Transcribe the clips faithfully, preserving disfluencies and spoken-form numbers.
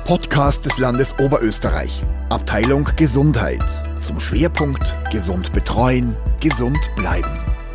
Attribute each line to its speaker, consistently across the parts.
Speaker 1: Podcast des Landes Oberösterreich. Abteilung Gesundheit. Zum Schwerpunkt Gesund betreuen, gesund bleiben.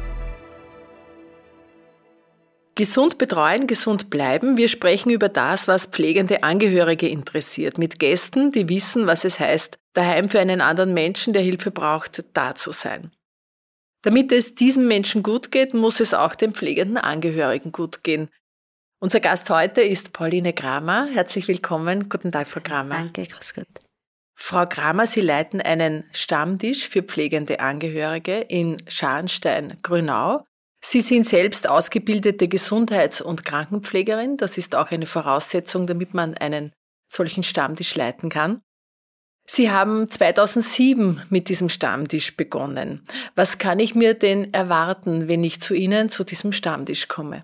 Speaker 2: Gesund betreuen, gesund bleiben. Wir sprechen über das, was pflegende Angehörige interessiert. Mit Gästen, die wissen, was es heißt, daheim für einen anderen Menschen, der Hilfe braucht, da zu sein. Damit es diesem Menschen gut geht, muss es auch den pflegenden Angehörigen gut gehen. Unser Gast heute ist Pauline Kramer. Herzlich willkommen. Guten Tag, Frau Kramer.
Speaker 3: Danke, grüß Gott.
Speaker 2: Frau Kramer, Sie leiten einen Stammtisch für pflegende Angehörige in Scharnstein-Grünau. Sie sind selbst ausgebildete Gesundheits- und Krankenpflegerin. Das ist auch eine Voraussetzung, damit man einen solchen Stammtisch leiten kann. Sie haben zweitausendsieben mit diesem Stammtisch begonnen. Was kann ich mir denn erwarten, wenn ich zu Ihnen zu diesem Stammtisch komme?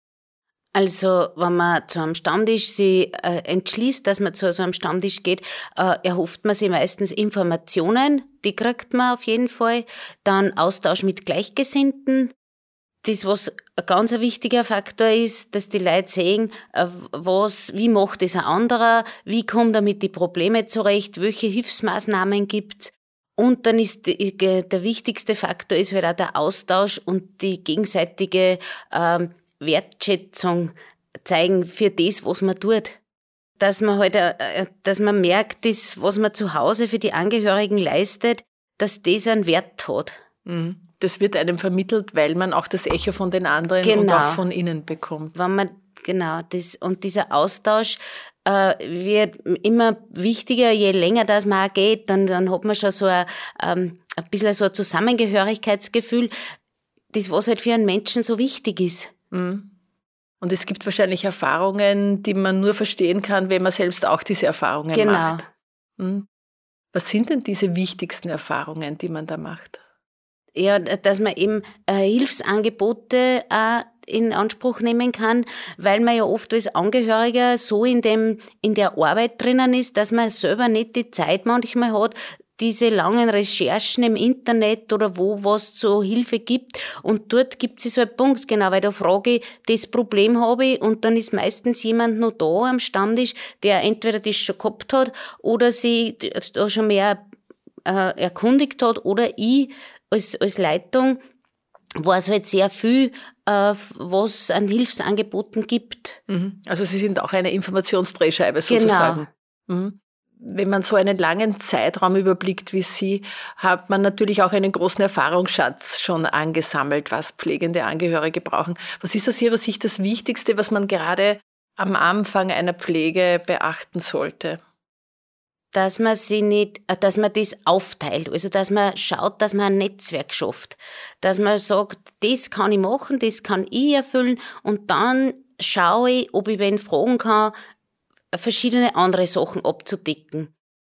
Speaker 3: Also, wenn man zu einem Stammtisch sich äh, entschließt, dass man zu so einem Stammtisch geht, äh, erhofft man sich meistens Informationen, die kriegt man auf jeden Fall. Dann Austausch mit Gleichgesinnten. Das, was ein ganz wichtiger Faktor ist, dass die Leute sehen, äh, was, wie macht es ein anderer, wie kommt er mit den Problemen zurecht, welche Hilfsmaßnahmen gibt's. Und dann ist die, der wichtigste Faktor ist halt auch der Austausch und die gegenseitige ähm, Wertschätzung zeigen für das, was man tut. Dass man halt, äh, dass man merkt, das, was man zu Hause für die Angehörigen leistet, dass das einen Wert hat.
Speaker 2: Mhm. Das wird einem vermittelt, weil man auch das Echo von den anderen
Speaker 3: genau.
Speaker 2: und auch von ihnen bekommt.
Speaker 3: Wenn man, genau, das, und dieser Austausch äh, wird immer wichtiger, je länger das man auch geht, dann, dann hat man schon so ein, ähm, ein bisschen so ein Zusammengehörigkeitsgefühl, das, was halt für einen Menschen so wichtig ist.
Speaker 2: Und es gibt wahrscheinlich Erfahrungen, die man nur verstehen kann, wenn man selbst auch diese Erfahrungen
Speaker 3: genau.
Speaker 2: macht. Was sind denn diese wichtigsten Erfahrungen, die man da macht?
Speaker 3: Ja, dass man eben äh, Hilfsangebote auch in Anspruch nehmen kann, weil man ja oft als Angehöriger so in dem in der Arbeit drinnen ist, dass man selber nicht die Zeit manchmal hat, diese langen Recherchen im Internet oder wo was zur Hilfe gibt. Und dort gibt es so einen Punkt, genau, weil da frage ich, das Problem habe ich und dann ist meistens jemand noch da am Stammtisch, der entweder das schon gehabt hat oder sich da schon mehr äh, erkundigt hat oder ich als, als Leitung weiß halt sehr viel, äh, was an Hilfsangeboten gibt.
Speaker 2: Also Sie sind auch eine Informationsdrehscheibe sozusagen. Genau. Mhm. Wenn man so einen langen Zeitraum überblickt wie Sie, hat man natürlich auch einen großen Erfahrungsschatz schon angesammelt, was pflegende Angehörige brauchen. Was ist aus Ihrer Sicht das Wichtigste, was man gerade am Anfang einer Pflege beachten sollte?
Speaker 3: Dass man sie nicht, dass man das aufteilt. Also, dass man schaut, dass man ein Netzwerk schafft. Dass man sagt, das kann ich machen, das kann ich erfüllen und dann schaue ich, ob ich wen fragen kann, verschiedene andere Sachen abzudecken.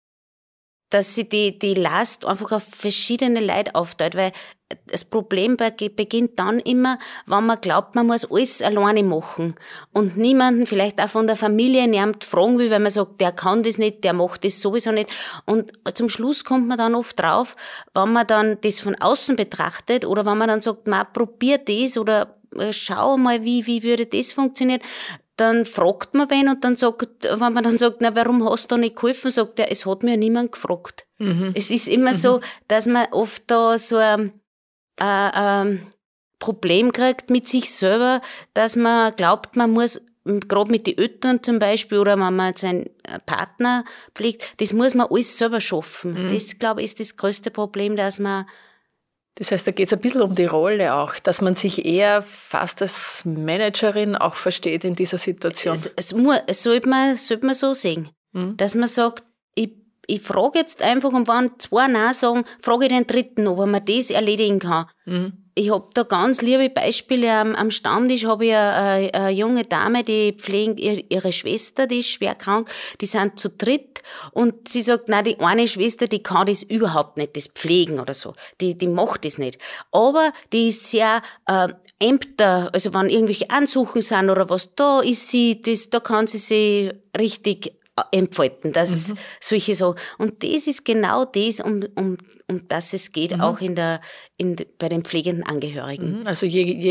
Speaker 3: Dass sie die, die Last einfach auf verschiedene Leute aufteilt, weil das Problem beginnt dann immer, wenn man glaubt, man muss alles alleine machen und niemanden vielleicht auch von der Familie niemand fragen will, weil man sagt, der kann das nicht, der macht das sowieso nicht. Und zum Schluss kommt man dann oft drauf, wenn man dann das von außen betrachtet oder wenn man dann sagt, man probiert das oder schau mal, wie, wie würde das funktionieren, dann fragt man wen und dann sagt, wenn man dann sagt, na, warum hast du nicht geholfen, sagt er, es hat mir niemand gefragt. Mhm. Es ist immer mhm. so, dass man oft da so ein, ein, ein Problem kriegt mit sich selber, dass man glaubt, man muss, gerade mit den Eltern zum Beispiel, oder wenn man seinen Partner pflegt, das muss man alles selber schaffen. Mhm. Das, glaube ich, ist das größte Problem, dass man
Speaker 2: Das heißt, da geht es ein bisschen um die Rolle auch, dass man sich eher fast als Managerin auch versteht in dieser Situation.
Speaker 3: Es, es, muss, es sollte, man, sollte man so sehen, mhm. dass man sagt, ich, ich frage jetzt einfach, und wenn zwei Nein sagen, frage ich den Dritten, ob er mir das erledigen kann. Mhm. Ich habe da ganz liebe Beispiele. Am, am Stammtisch habe ich eine, eine junge Dame, die pflegt ihre, ihre Schwester, die ist schwer krank, die sind zu dritt und sie sagt, nein, die eine Schwester, die kann das überhaupt nicht, das pflegen oder so, die, die macht das nicht. Aber die ist sehr äh, Ämter, also wenn irgendwelche Ansuchen sind oder was, da ist sie, das, da kann sie sich richtig entfalten, dass mhm. solche so. Und das ist genau das, um, um, um das es geht, mhm. auch in der, in, bei den pflegenden Angehörigen.
Speaker 2: Also je, je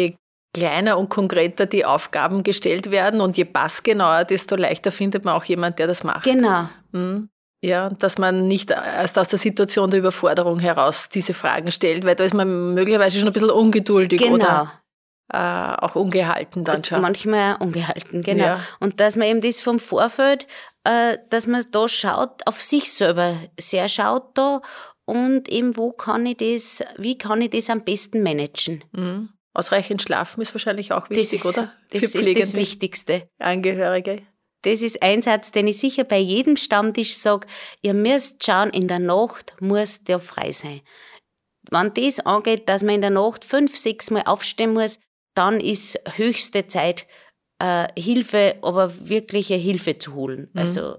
Speaker 2: kleiner und konkreter die Aufgaben gestellt werden und je passgenauer, desto leichter findet man auch jemand, der das macht.
Speaker 3: Genau.
Speaker 2: Mhm. Ja, dass man nicht erst aus der Situation der Überforderung heraus diese Fragen stellt, weil da ist man möglicherweise schon ein bisschen ungeduldig
Speaker 3: Genau.
Speaker 2: oder äh, auch ungehalten dann schon.
Speaker 3: Manchmal ungehalten, genau.
Speaker 2: Ja.
Speaker 3: Und dass man eben das vom Vorfeld, äh, dass man da schaut, auf sich selber sehr schaut da und eben wo kann ich das, wie kann ich das am besten managen.
Speaker 2: Mhm. Ausreichend schlafen ist wahrscheinlich auch wichtig,
Speaker 3: das ist,
Speaker 2: oder?
Speaker 3: Das
Speaker 2: Für
Speaker 3: ist das Wichtigste.
Speaker 2: Angehörige.
Speaker 3: Das ist ein Satz, den ich sicher bei jedem Stammtisch sage, ihr müsst schauen, in der Nacht muss der frei sein. Wenn das angeht, dass man in der Nacht fünf, sechs Mal aufstehen muss, dann ist höchste Zeit, äh, Hilfe, aber wirkliche Hilfe zu holen. Mhm. Also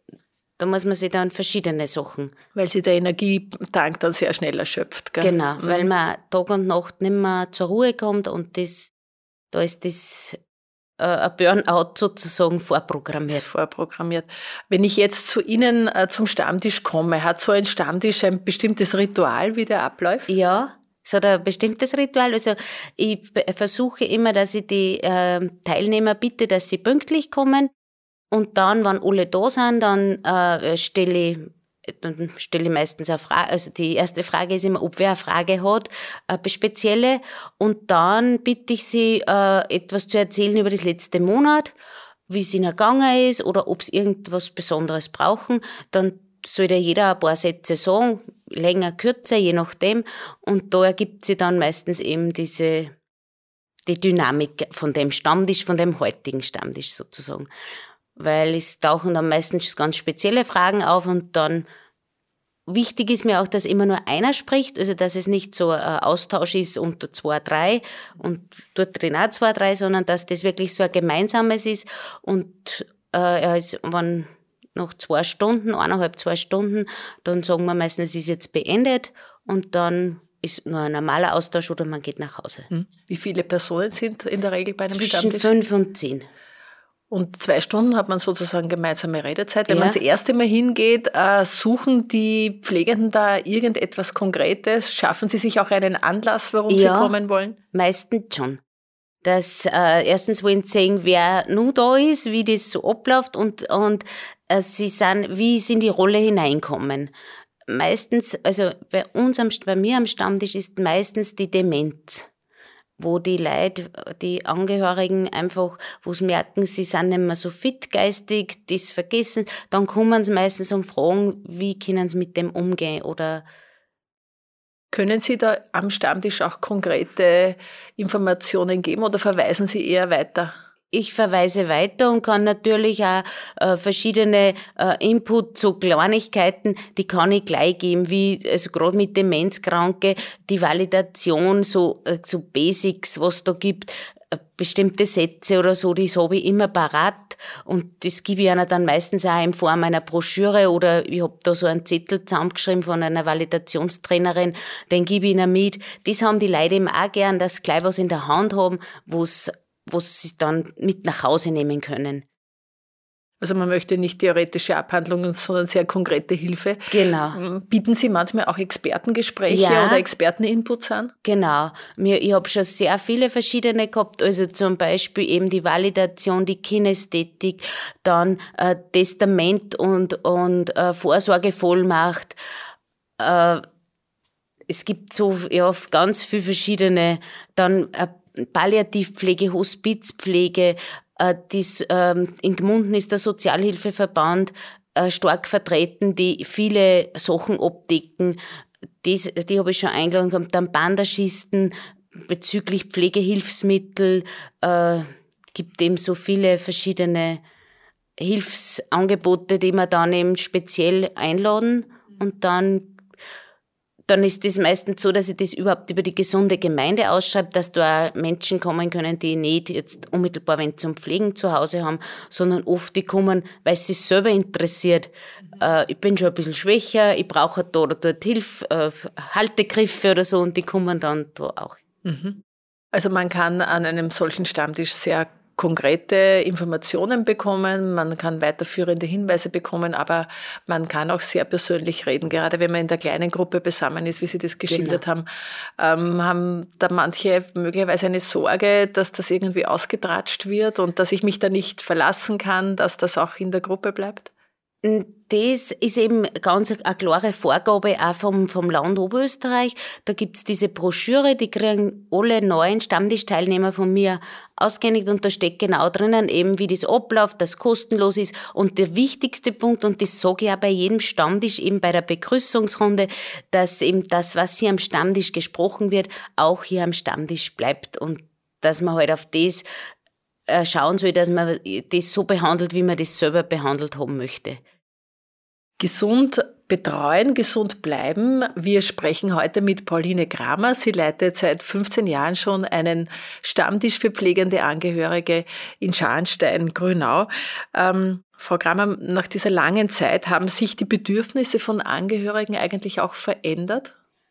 Speaker 3: da muss man sich dann verschiedene Sachen.
Speaker 2: Weil sich der Energietank dann sehr schnell erschöpft. Gell?
Speaker 3: Genau,
Speaker 2: mhm.
Speaker 3: weil man Tag und Nacht nicht mehr zur Ruhe kommt und das, da ist das ein Burnout sozusagen vorprogrammiert.
Speaker 2: Ist vorprogrammiert. Wenn ich jetzt zu Ihnen äh, zum Stammtisch komme, hat so ein Stammtisch ein bestimmtes Ritual, wie der abläuft?
Speaker 3: Ja, es hat ein bestimmtes Ritual. Also ich versuche immer, dass ich die äh, Teilnehmer bitte, dass sie pünktlich kommen. Und dann, wenn alle da sind, dann äh, stelle ich Dann stelle ich meistens eine Frage, also die erste Frage ist immer, ob wer eine Frage hat, eine spezielle. Und dann bitte ich sie, äh, etwas zu erzählen über das letzte Monat, wie es ihnen gegangen ist oder ob sie irgendwas Besonderes brauchen. Dann soll da jeder ein paar Sätze sagen, länger, kürzer, je nachdem. Und da ergibt sich dann meistens eben diese, die Dynamik von dem Stammtisch, von dem heutigen Stammtisch sozusagen. Weil es tauchen dann meistens ganz spezielle Fragen auf und dann wichtig ist mir auch, dass immer nur einer spricht, also dass es nicht so ein Austausch ist unter zwei, drei und dort drin auch zwei, drei, sondern dass das wirklich so ein gemeinsames ist und äh, also wenn nach zwei Stunden, eineinhalb, zwei Stunden, dann sagen wir meistens, es ist jetzt beendet und dann ist nur ein normaler Austausch oder man geht nach Hause.
Speaker 2: Wie viele Personen sind in der Regel bei einem
Speaker 3: Zwischen
Speaker 2: Stammtisch?
Speaker 3: fünf und zehn.
Speaker 2: Und zwei Stunden hat man sozusagen gemeinsame Redezeit. Wenn
Speaker 3: Ja.
Speaker 2: man das erste Mal hingeht, äh, suchen die Pflegenden da irgendetwas Konkretes? Schaffen sie sich auch einen Anlass, warum
Speaker 3: Ja.
Speaker 2: sie kommen wollen?
Speaker 3: Meistens schon. Dass äh, erstens wollen sie sehen, wer nun da ist, wie das so abläuft und, und äh, sie sind, wie sie in die Rolle hineinkommen. Meistens, also bei uns, am, bei mir am Stammtisch ist meistens die Demenz, wo die Leute, die Angehörigen einfach, wo sie merken, sie sind nicht mehr so fit geistig, das vergessen, dann kommen sie meistens und fragen, wie können sie mit dem umgehen oder
Speaker 2: Können Sie da am Stammtisch auch konkrete Informationen geben oder verweisen Sie eher weiter?
Speaker 3: ich verweise weiter und kann natürlich auch äh, verschiedene äh, Input zu Kleinigkeiten, die kann ich gleich geben, wie also gerade mit Demenzkranke, die Validation, so, äh, so Basics, was da gibt, äh, bestimmte Sätze oder so, das habe ich immer parat und das gebe ich einer dann meistens auch in Form einer Broschüre oder ich habe da so einen Zettel zusammengeschrieben von einer Validationstrainerin, den gebe ich ihnen mit. Das haben die Leute eben auch gern, dass sie gleich was in der Hand haben, wo's was sie dann mit nach Hause nehmen können.
Speaker 2: Also man möchte nicht theoretische Abhandlungen, sondern sehr konkrete Hilfe.
Speaker 3: Genau.
Speaker 2: Bieten Sie manchmal auch Expertengespräche
Speaker 3: Ja.
Speaker 2: oder Experteninputs an?
Speaker 3: Genau. Mir, ich habe schon sehr viele verschiedene gehabt, also zum Beispiel eben die Validation, die Kinästhetik, dann äh, Testament und, und äh, Vorsorgevollmacht. Äh, es gibt so ja, ganz viele verschiedene, dann äh, Palliativpflege, Hospizpflege, äh, das, ähm, in Gmunden ist der Sozialhilfeverband äh, stark vertreten, die viele Sachen abdecken. Das, die habe ich schon eingeladen gehabt. Dann Bandaschisten bezüglich Pflegehilfsmittel, äh, gibt eben so viele verschiedene Hilfsangebote, die wir dann eben speziell einladen und dann Dann ist das meistens so, dass ich das überhaupt über die gesunde Gemeinde ausschreibe, dass da auch Menschen kommen können, die nicht jetzt unmittelbar wenn zum Pflegen zu Hause haben, sondern oft die kommen, weil es sich selber interessiert. Mhm. Äh, ich bin schon ein bisschen schwächer, ich brauche da oder dort Hilfe, äh, Haltegriffe oder so und die kommen dann da auch.
Speaker 2: Mhm. Also man kann an einem solchen Stammtisch sehr konkrete Informationen bekommen, man kann weiterführende Hinweise bekommen, aber man kann auch sehr persönlich reden. Gerade wenn man in der kleinen Gruppe beisammen ist, wie Sie das geschildert genau. haben, ähm, haben da manche möglicherweise eine Sorge, dass das irgendwie ausgetratscht wird und dass ich mich da nicht verlassen kann, dass das auch in der Gruppe bleibt?
Speaker 3: Das ist eben ganz eine klare Vorgabe auch vom, vom Land Oberösterreich. Da gibt's diese Broschüre, die kriegen alle neuen Stammtischteilnehmer von mir ausgehändigt und da steht genau drinnen eben, wie das abläuft, dass kostenlos ist. Und der wichtigste Punkt, und das sage ich auch bei jedem Stammtisch, eben bei der Begrüßungsrunde, dass eben das, was hier am Stammtisch gesprochen wird, auch hier am Stammtisch bleibt und dass man halt auf das schauen soll, dass man das so behandelt, wie man das selber behandelt haben möchte.
Speaker 2: Gesund betreuen, gesund bleiben. Wir sprechen heute mit Pauline Kramer. Sie leitet seit fünfzehn Jahren schon einen Stammtisch für pflegende Angehörige in Scharnstein-Grünau. Ähm, Frau Kramer, nach dieser langen Zeit haben sich die Bedürfnisse von Angehörigen eigentlich auch verändert?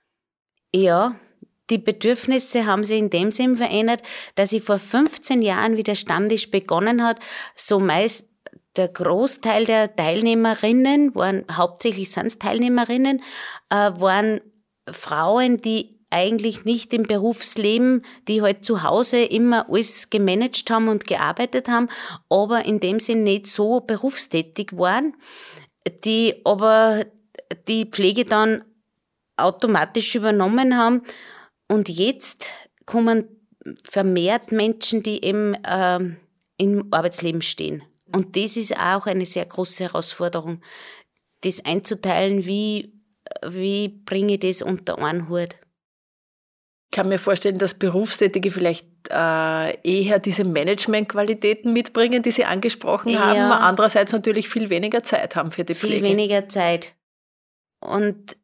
Speaker 3: Ja, die Bedürfnisse haben sich in dem Sinn verändert, dass ich vor fünfzehn Jahren, wie der Stammtisch begonnen hat, so meist der Großteil der Teilnehmerinnen, waren hauptsächlich sind es Teilnehmerinnen, äh, waren Frauen, die eigentlich nicht im Berufsleben, die halt zu Hause immer alles gemanagt haben und gearbeitet haben, aber in dem Sinn nicht so berufstätig waren, die aber die Pflege dann automatisch übernommen haben. Und jetzt kommen vermehrt Menschen, die eben äh, im Arbeitsleben stehen. Und das ist auch eine sehr große Herausforderung, das einzuteilen, wie, wie bringe ich das unter einen Hut.
Speaker 2: Ich kann mir vorstellen, dass Berufstätige vielleicht äh, eher diese Managementqualitäten mitbringen, die Sie angesprochen ja. haben, andererseits natürlich viel weniger Zeit haben für die
Speaker 3: viel
Speaker 2: Pflege.
Speaker 3: Viel weniger Zeit. Und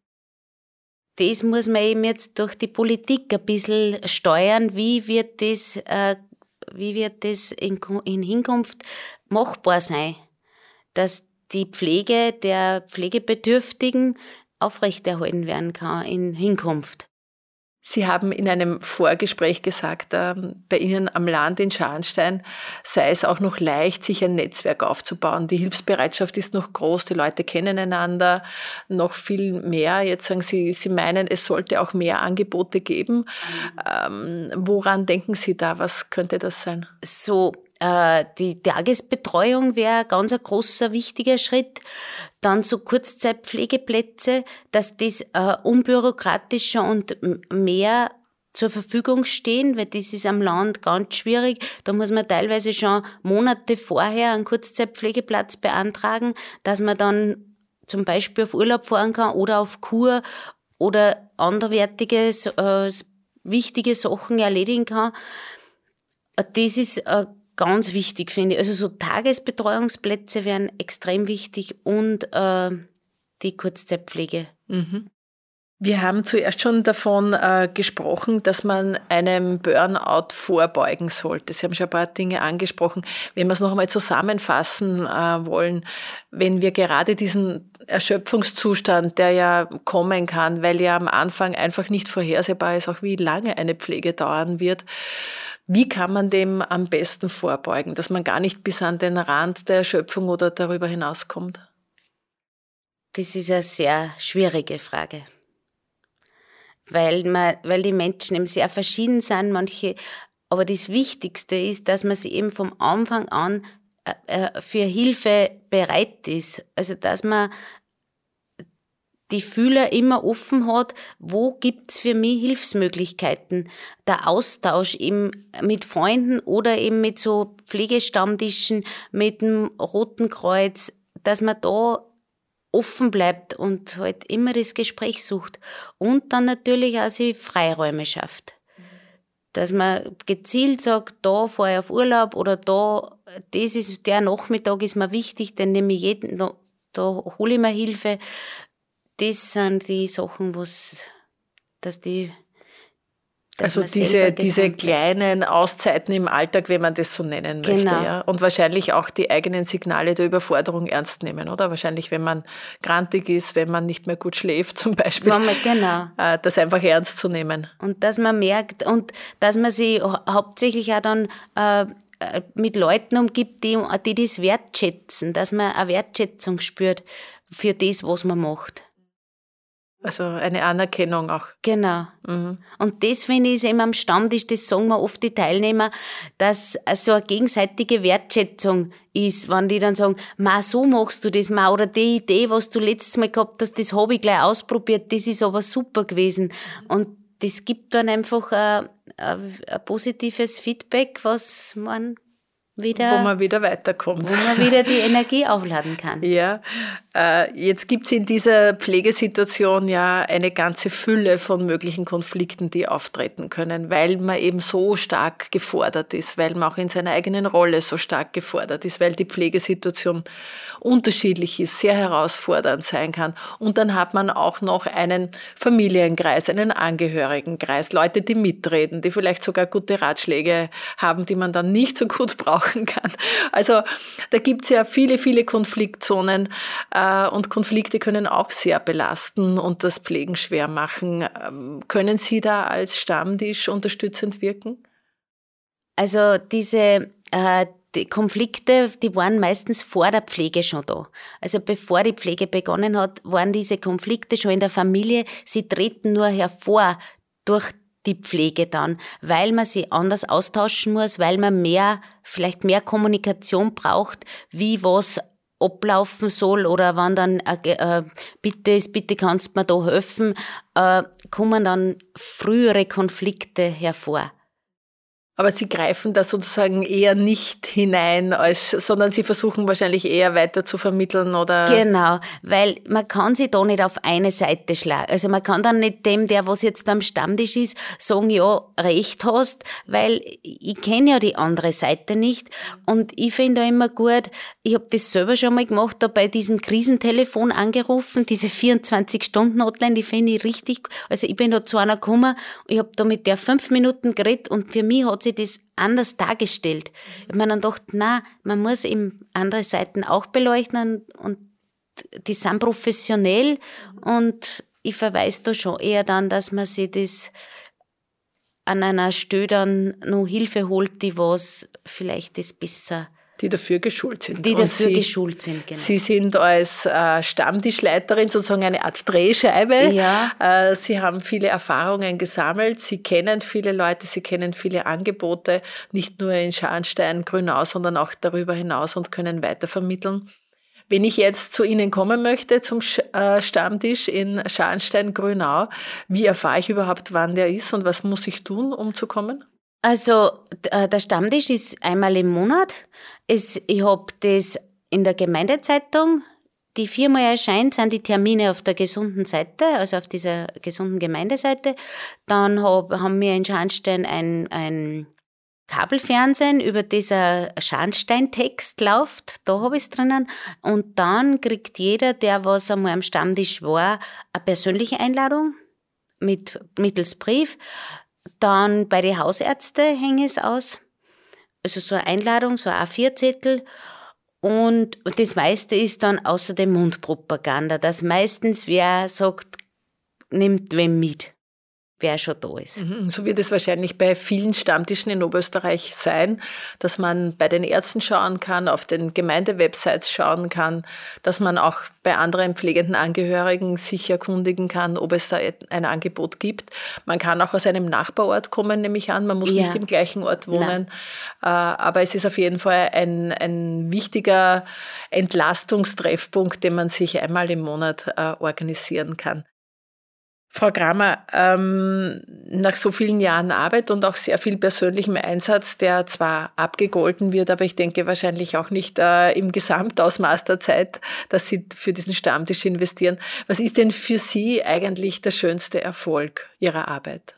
Speaker 3: das muss man eben jetzt durch die Politik ein bisschen steuern. Wie wird das, äh, wie wird das in, in Hinkunft machbar sein, dass die Pflege der Pflegebedürftigen aufrechterhalten werden kann in Hinkunft?
Speaker 2: Sie haben in einem Vorgespräch gesagt, äh, bei Ihnen am Land in Scharnstein sei es auch noch leicht, sich ein Netzwerk aufzubauen. Die Hilfsbereitschaft ist noch groß, die Leute kennen einander noch viel mehr. Jetzt sagen Sie, Sie meinen, es sollte auch mehr Angebote geben. Ähm, woran denken Sie da? Was könnte das sein?
Speaker 3: So, äh, die Tagesbetreuung wäre ein ganz ein großer, wichtiger Schritt. Dann so Kurzzeitpflegeplätze, dass das äh, unbürokratischer und mehr zur Verfügung stehen, weil das ist am Land ganz schwierig. Da muss man teilweise schon Monate vorher einen Kurzzeitpflegeplatz beantragen, dass man dann zum Beispiel auf Urlaub fahren kann oder auf Kur oder anderweitige äh, wichtige Sachen erledigen kann. Das ist äh, ganz wichtig, finde ich. Also so Tagesbetreuungsplätze wären extrem wichtig und äh, die Kurzzeitpflege.
Speaker 2: Mhm. Wir haben zuerst schon davon äh, gesprochen, dass man einem Burnout vorbeugen sollte. Sie haben schon ein paar Dinge angesprochen. Wenn wir es noch einmal zusammenfassen äh, wollen, wenn wir gerade diesen Erschöpfungszustand, der ja kommen kann, weil ja am Anfang einfach nicht vorhersehbar ist, auch wie lange eine Pflege dauern wird, wie kann man dem am besten vorbeugen, dass man gar nicht bis an den Rand der Erschöpfung oder darüber hinauskommt?
Speaker 3: Das ist eine sehr schwierige Frage. Weil, man, weil die Menschen eben sehr verschieden sind, manche. Aber das Wichtigste ist, dass man sich eben vom Anfang an äh, für Hilfe bereit ist. Also, dass man die Fühler immer offen hat, wo gibt's für mich Hilfsmöglichkeiten. Der Austausch eben mit Freunden oder eben mit so Pflegestammtischen, mit dem Roten Kreuz, dass man da offen bleibt und halt immer das Gespräch sucht. Und dann natürlich auch sich Freiräume schafft. Dass man gezielt sagt, da fahre ich auf Urlaub oder da, das ist, der Nachmittag ist mir wichtig, den nehme ich jeden, da, da hole ich mir Hilfe. Das sind die Sachen, was, dass die, dass
Speaker 2: also diese, diese kleinen Auszeiten im Alltag, wenn man das so nennen
Speaker 3: genau.
Speaker 2: möchte. Ja? Und wahrscheinlich auch die eigenen Signale der Überforderung ernst nehmen, oder? Wahrscheinlich, wenn man grantig ist, wenn man nicht mehr gut schläft zum Beispiel.
Speaker 3: Man, genau.
Speaker 2: Das einfach ernst zu nehmen.
Speaker 3: Und dass man merkt und dass man sich hauptsächlich auch dann äh, mit Leuten umgibt, die, die das wertschätzen, dass man eine Wertschätzung spürt für das, was man macht.
Speaker 2: Also eine Anerkennung auch.
Speaker 3: Genau. Mhm. Und das, finde ich, ist eben am Stammtisch, das sagen wir oft die Teilnehmer, dass so eine gegenseitige Wertschätzung ist, wenn die dann sagen, ma, so machst du das, ma, oder die Idee, was du letztes Mal gehabt hast, das habe ich gleich ausprobiert, das ist aber super gewesen. Und das gibt dann einfach ein, ein, ein positives Feedback, was man wieder,
Speaker 2: wo man wieder weiterkommt.
Speaker 3: Wo man wieder die Energie aufladen kann.
Speaker 2: Ja, äh, jetzt gibt es in dieser Pflegesituation ja eine ganze Fülle von möglichen Konflikten, die auftreten können, weil man eben so stark gefordert ist, weil man auch in seiner eigenen Rolle so stark gefordert ist, weil die Pflegesituation unterschiedlich ist, sehr herausfordernd sein kann. Und dann hat man auch noch einen Familienkreis, einen Angehörigenkreis, Leute, die mitreden, die vielleicht sogar gute Ratschläge haben, die man dann nicht so gut braucht kann. Also da gibt es ja viele, viele Konfliktzonen äh, und Konflikte können auch sehr belasten und das Pflegen schwer machen. Ähm, können Sie da als Stammtisch unterstützend wirken?
Speaker 3: Also diese äh, die Konflikte, die waren meistens vor der Pflege schon da. Also bevor die Pflege begonnen hat, waren diese Konflikte schon in der Familie. Sie treten nur hervor durch die Pflege dann, weil man sie anders austauschen muss, weil man mehr, vielleicht mehr Kommunikation braucht, wie was ablaufen soll oder wann dann äh, äh, bitte ist, bitte kannst du mir da helfen, äh, kommen dann frühere Konflikte hervor.
Speaker 2: Aber Sie greifen da sozusagen eher nicht hinein, als, sondern Sie versuchen wahrscheinlich eher weiter zu vermitteln, oder?
Speaker 3: Genau, weil man kann sich da nicht auf eine Seite schlagen. Also man kann dann nicht dem, der was jetzt am Stammtisch ist, sagen, ja, recht hast, weil ich kenne ja die andere Seite nicht. Und ich finde da immer gut, ich habe das selber schon mal gemacht, da bei diesem Krisentelefon angerufen, diese vierundzwanzig-Stunden-Hotline, die finde ich richtig. Also ich bin da zu einer gekommen, ich habe da mit der fünf Minuten geredet und für mich hat sich das anders dargestellt. Ich habe mir dann gedacht, na, man muss eben andere Seiten auch beleuchten und die sind professionell und ich verweise da schon eher dann, dass man sich das an einer Stelle dann noch Hilfe holt, die was vielleicht das besser
Speaker 2: die dafür geschult sind.
Speaker 3: Die
Speaker 2: und
Speaker 3: dafür
Speaker 2: Sie,
Speaker 3: geschult sind, genau.
Speaker 2: Sie sind als äh, Stammtischleiterin sozusagen eine Art Drehscheibe.
Speaker 3: Ja.
Speaker 2: Äh, Sie haben viele Erfahrungen gesammelt. Sie kennen viele Leute, Sie kennen viele Angebote, nicht nur in Scharnstein, Grünau, sondern auch darüber hinaus und können weitervermitteln. Wenn ich jetzt zu Ihnen kommen möchte, zum Stammtisch in Scharnstein, Grünau, wie erfahre ich überhaupt, wann der ist und was muss ich tun, um zu kommen?
Speaker 3: Also der Stammtisch ist einmal im Monat. Es, ich habe das in der Gemeindezeitung, die viermal erscheint, sind die Termine auf der gesunden Seite, also auf dieser gesunden Gemeindeseite. Dann hab, haben wir in Scharnstein ein, ein Kabelfernsehen, über das ein Scharnstein-Text läuft, da habe ich es drinnen. Und dann kriegt jeder, der was einmal am Stammtisch war, eine persönliche Einladung mit, mittels Brief. Dann bei den Hausärzten hänge ich es aus. Also so eine Einladung, so ein A vier Zettel. Und das meiste ist dann außerdem Mundpropaganda, dass meistens wer sagt, nimmt wen mit, wer schon da ist.
Speaker 2: So wird es wahrscheinlich bei vielen Stammtischen in Oberösterreich sein, dass man bei den Ärzten schauen kann, auf den Gemeindewebsites schauen kann, dass man auch bei anderen pflegenden Angehörigen sich erkundigen kann, ob es da ein Angebot gibt. Man kann auch aus einem Nachbarort kommen, nehme ich an. Man muss ja nicht im gleichen Ort wohnen. Nein. Aber es ist auf jeden Fall ein, ein wichtiger Entlastungstreffpunkt, den man sich einmal im Monat organisieren kann. Frau Kramer, ähm, nach so vielen Jahren Arbeit und auch sehr viel persönlichem Einsatz, der zwar abgegolten wird, aber ich denke wahrscheinlich auch nicht äh, im Gesamtausmaß der Zeit, dass Sie für diesen Stammtisch investieren. Was ist denn für Sie eigentlich der schönste Erfolg Ihrer Arbeit?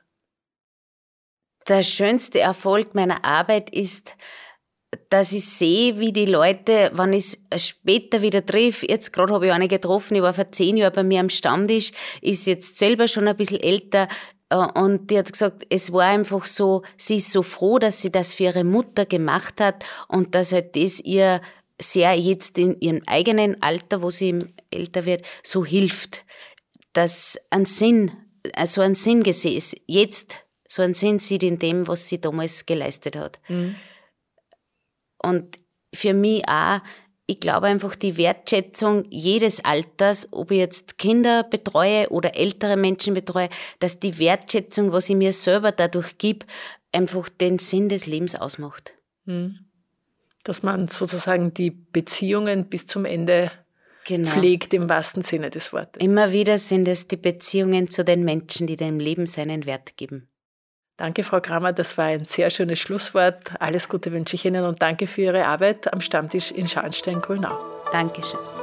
Speaker 3: Der schönste Erfolg meiner Arbeit ist, dass ich sehe, wie die Leute, wenn ich es später wieder treffe, jetzt gerade habe ich eine getroffen, ich war vor zehn Jahren bei mir am Stammtisch, ist jetzt selber schon ein bisschen älter und die hat gesagt, es war einfach so, sie ist so froh, dass sie das für ihre Mutter gemacht hat und dass halt das ihr sehr jetzt in ihrem eigenen Alter, wo sie älter wird, so hilft, dass ein Sinn, so ein Sinn gesehen ist, jetzt so ein Sinn sieht in dem, was sie damals geleistet hat. Mhm. und für mich auch, ich glaube einfach die Wertschätzung jedes Alters, ob ich jetzt Kinder betreue oder ältere Menschen betreue, dass die Wertschätzung, was ich mir selber dadurch gebe, einfach den Sinn des Lebens ausmacht.
Speaker 2: Dass man sozusagen die Beziehungen bis zum Ende genau. pflegt, im wahrsten Sinne des Wortes.
Speaker 3: Immer wieder sind es die Beziehungen zu den Menschen, die dem Leben seinen Wert geben.
Speaker 2: Danke, Frau Kramer, das war ein sehr schönes Schlusswort. Alles Gute wünsche ich Ihnen und danke für Ihre Arbeit am Stammtisch in Schauenstein-Grünau.
Speaker 3: Dankeschön.